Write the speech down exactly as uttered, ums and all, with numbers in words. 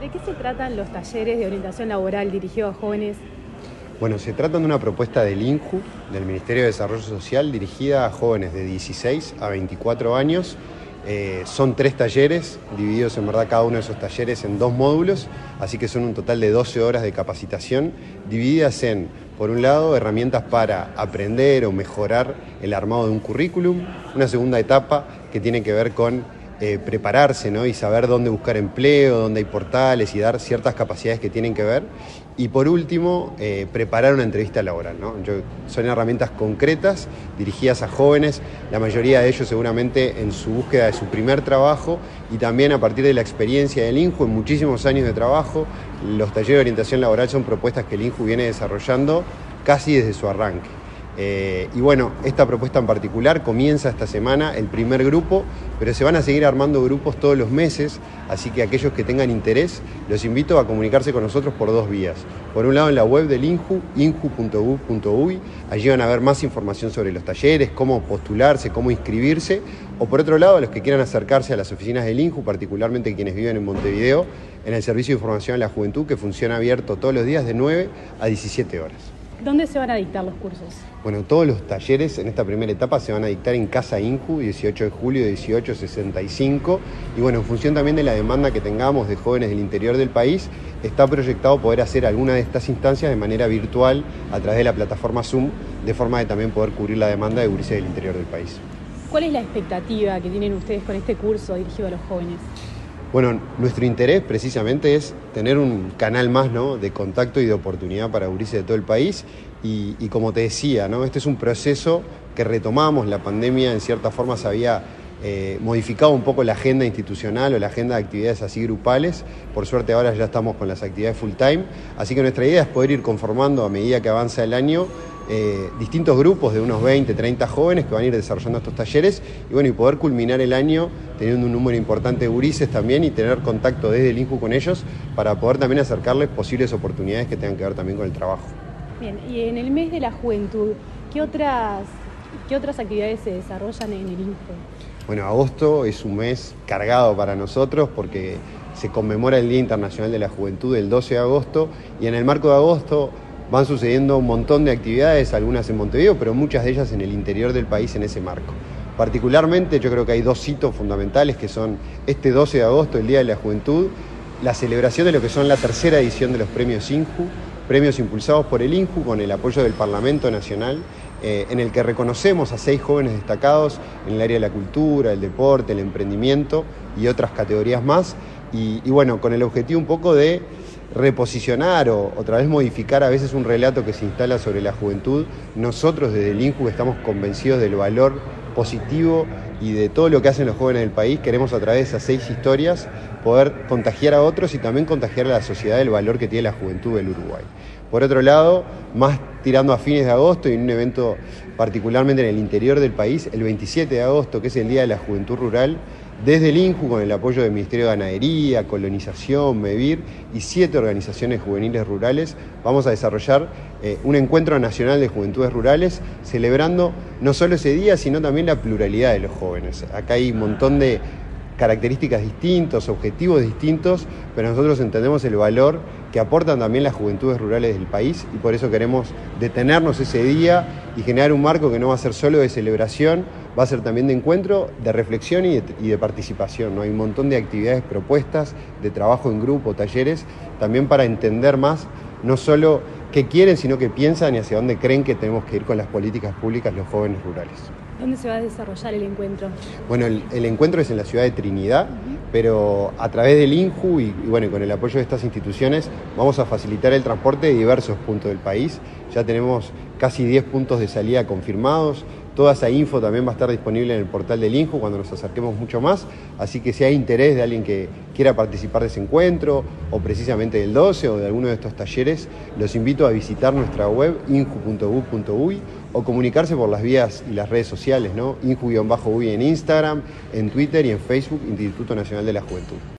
¿De qué se tratan los talleres de orientación laboral dirigidos a jóvenes? Bueno, se trata de una propuesta del INJU, del Ministerio de Desarrollo Social, dirigida a jóvenes de dieciséis a veinticuatro años. Eh, son tres talleres, divididos en verdad cada uno de esos talleres en dos módulos, así que son un total de doce horas de capacitación, divididas en, por un lado, herramientas para aprender o mejorar el armado de un currículum, una segunda etapa que tiene que ver con Eh, prepararse, ¿no? Y saber dónde buscar empleo, dónde hay portales y dar ciertas capacidades que tienen que ver. Y por último, eh, preparar una entrevista laboral, ¿no? Yo, son herramientas concretas dirigidas a jóvenes, la mayoría de ellos seguramente en su búsqueda de su primer trabajo y también a partir de la experiencia del INJU en muchísimos años de trabajo. Los talleres de orientación laboral son propuestas que el INJU viene desarrollando casi desde su arranque. Eh, y bueno, esta propuesta en particular comienza esta semana el primer grupo, pero se van a seguir armando grupos todos los meses, así que aquellos que tengan interés, los invito a comunicarse con nosotros por dos vías. Por un lado en la web del INJU, inju punto gov punto uy, allí van a ver más información sobre los talleres, cómo postularse, cómo inscribirse, o por otro lado, a los que quieran acercarse a las oficinas del INJU, particularmente quienes viven en Montevideo, en el Servicio de Información a la Juventud, que funciona abierto todos los días de nueve a diecisiete horas. ¿Dónde se van a dictar los cursos? Bueno, todos los talleres en esta primera etapa se van a dictar en Casa INJU, dieciocho de julio de dieciocho sesenta y cinco. Y bueno, en función también de la demanda que tengamos de jóvenes del interior del país, está proyectado poder hacer alguna de estas instancias de manera virtual a través de la plataforma Zoom, de forma de también poder cubrir la demanda de gurises del interior del país. ¿Cuál es la expectativa que tienen ustedes con este curso dirigido a los jóvenes? Bueno, nuestro interés precisamente es tener un canal más, ¿no?, de contacto y de oportunidad para gurises de todo el país y, y como te decía, ¿no?, este es un proceso que retomamos. La pandemia en cierta forma se había eh, modificado un poco la agenda institucional o la agenda de actividades así grupales. Por suerte ahora ya estamos con las actividades full time, así que nuestra idea es poder ir conformando a medida que avanza el año Eh, distintos grupos de unos veinte, treinta jóvenes que van a ir desarrollando estos talleres y bueno, y poder culminar el año teniendo un número importante de gurises también y tener contacto desde el INJU con ellos para poder también acercarles posibles oportunidades que tengan que ver también con el trabajo. Bien, y en el mes de la juventud, ¿qué otras, qué otras actividades se desarrollan en el INJU? Bueno, agosto es un mes cargado para nosotros porque se conmemora el Día Internacional de la Juventud el doce de agosto y en el marco de agosto van sucediendo un montón de actividades, algunas en Montevideo, pero muchas de ellas en el interior del país en ese marco. Particularmente yo creo que hay dos hitos fundamentales que son este doce de agosto, el Día de la Juventud, la celebración de lo que son la tercera edición de los premios INJU, premios impulsados por el INJU con el apoyo del Parlamento Nacional, eh, en el que reconocemos a seis jóvenes destacados en el área de la cultura, el deporte, el emprendimiento y otras categorías más, y, y bueno, con el objetivo un poco de reposicionar o otra vez modificar a veces un relato que se instala sobre la juventud. Nosotros desde el INJU estamos convencidos del valor positivo y de todo lo que hacen los jóvenes del país. Queremos a través de esas seis historias poder contagiar a otros y también contagiar a la sociedad del valor que tiene la juventud del Uruguay. Por otro lado, más tirando a fines de agosto y en un evento particularmente en el interior del país, el veintisiete de agosto, que es el Día de la Juventud Rural, desde el INJU, con el apoyo del Ministerio de Ganadería, Colonización, MEVIR y siete organizaciones juveniles rurales, vamos a desarrollar eh, un encuentro nacional de juventudes rurales, celebrando no solo ese día, sino también la pluralidad de los jóvenes. Acá hay un montón de características distintas, objetivos distintos, pero nosotros entendemos el valor que aportan también las juventudes rurales del país y por eso queremos detenernos ese día y generar un marco que no va a ser solo de celebración, va a ser también de encuentro, de reflexión y de, y de participación, ¿no? Hay un montón de actividades propuestas, de trabajo en grupo, talleres, también para entender más, no solo qué quieren, sino qué piensan y hacia dónde creen que tenemos que ir con las políticas públicas los jóvenes rurales. ¿Dónde se va a desarrollar el encuentro? Bueno, el, el encuentro es en la ciudad de Trinidad, uh-huh. pero a través del INJU y, y bueno, con el apoyo de estas instituciones vamos a facilitar el transporte de diversos puntos del país. Ya tenemos casi diez puntos de salida confirmados. Toda esa info también va a estar disponible en el portal del INJU cuando nos acerquemos mucho más, así que si hay interés de alguien que quiera participar de ese encuentro o precisamente del doce o de alguno de estos talleres, los invito a visitar nuestra web inju punto gov punto uy o comunicarse por las vías y las redes sociales, ¿no? inju guión bajo uy en Instagram, en Twitter y en Facebook, Instituto Nacional de la Juventud.